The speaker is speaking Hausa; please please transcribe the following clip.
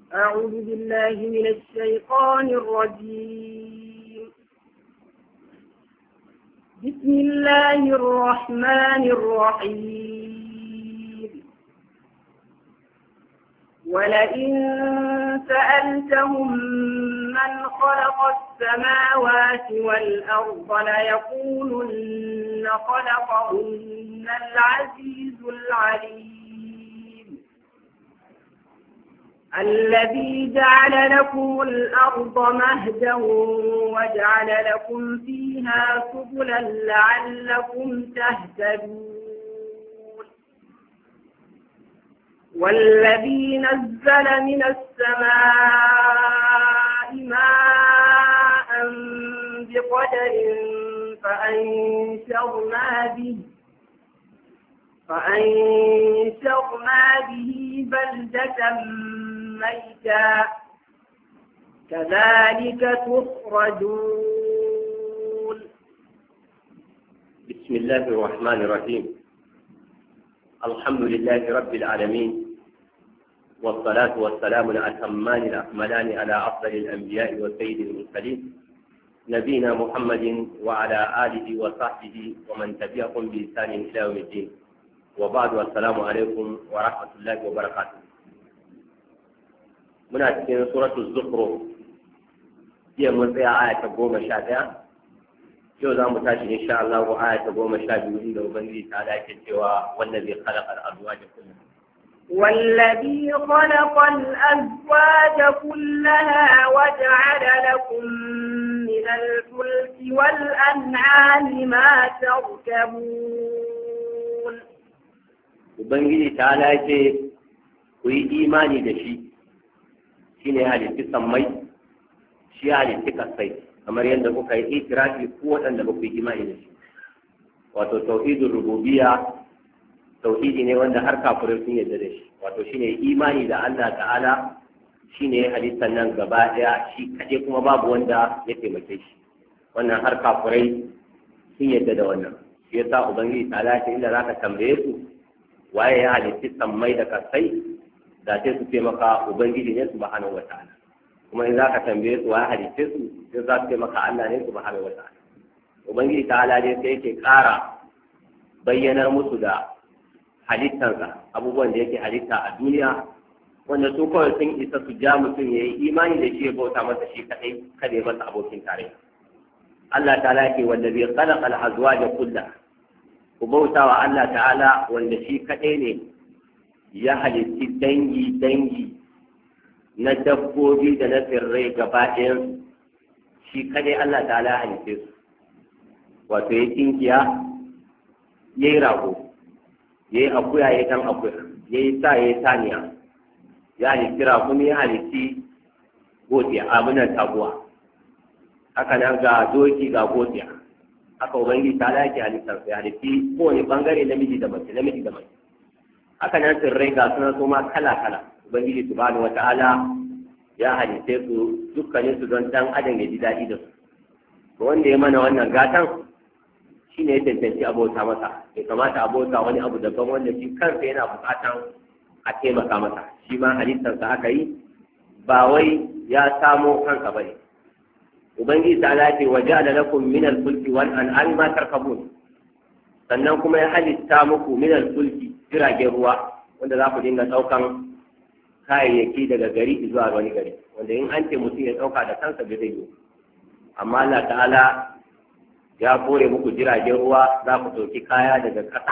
أعوذ بالله من الشيطان الرجيم. بسم الله الرحمن الرحيم. ولئن سألتهم من خلق السماوات والأرض ليقولن خلقهن العزيز العليم الذي جعل لكم الأرض مهدا وجعل لكم فيها سبلا لعلكم تهتدون والذي نزل من السماء ماء بقدر فأنشرنا به بلدة ميتا كذلك تخرجون. بسم الله الرحمن الرحيم. الحمد لله رب العالمين، والصلاة والسلام الأتمان الأكملان على أفضل الأنبياء وسيد المرسلين نبينا محمد وعلى آله وصحبه ومن تبعهم بإحسان إلى يوم الدين، وبعد، والسلام عليكم ورحمة الله وبركاته. muna cikin suratul zukhruf, jiya mun tsaya aya ta 11, yau za mu tashi insha Allah ko aya ta 12 inda ubangiji ta dace cewa wallazi khalaqa al-azwaja kullaha والذي خلق الأزواج كلها وجعل لكم من الفلك والأنعام ما تركبون. ubangiji ta dace ku yi imani da shi, shine halitti sammai, shi halitti kasai, kamar yadda kuka yi itirafi ko waɗanda ba ku yi imani da shi. Wato tauhidul rububiyya tauhidi ne wanda har kafirai sun yarda da shi. Wato shine imani da Allah ta'ala shine halittar nan gaba daya, shi kaje kuma babu wanda ya taimake shi. Wannan har kafirai sun yarda da wannan. Shi yasa ubangiji ta'ala ce inda zaka tambaye su waye ya halitti sammai da kasai, da sai su ce maka ubangiji ne subhanahu wataala. Kuma in zaka tambaye su waye halitte su, sai za su ce maka Allah ne subhanahu wataala. Ubangiji ta'ala dai sai yake ƙara bayyanar musu da halittansa, abubuwan da yake halitta a duniya, wanda su kawai sun isa su ja mutum ya yi imani da shi, ya bauta masa shi kaɗai, kada ya masa abokin tarayya. Allah ta'ala yake wanda bai khalaqa al-azwaja kullaha, ku bauta wa Allah ta'ala wanda shi kaɗai ne ya halitti dangi na dabbobi da na tsirrai gaba ɗayan, shi kaɗai Allah ta'ala ya halitte su. Wato ya tinkiya, ya yi rago, ya yi akuya, ya yi ɗan akuya, ya yi sa, ya yi saniya, ya halitti rakumi, ya halitti godiya, abinan taguwa. Haka nan ga doki ga godiya. Haka ubangiji ta yake halittar ya halitti kowane bangare namiji da mace. Haka nan tsirrai ga suna su ma kala ubangiji subhanahu wata'ala ya halitte su dukkanin su don dan adam ya ji daɗi da su. To wanda ya mana wannan gatan shine ya tantance abota masa, ya kamata abota wani abu daban wanda shi kansa yana bukatan a taimaka masa. Shi ma halittarsa aka yi, ba wai ya samo kansa bane. Ubangiji ta ce wa ja'ala lakum min al-fulki wal an'ami ma tarkabun, sannan kuma ya halitta muku min al-fulki jiragen ruwa wanda za ku dinga daukan kayayyaki daga gari zuwa wani gari, wanda in an ce mutum ya dauka da kansa bai zai yi. Amma Allah ta'ala ya kore muku jiragen ruwa, za ku dauki kaya daga ƙasa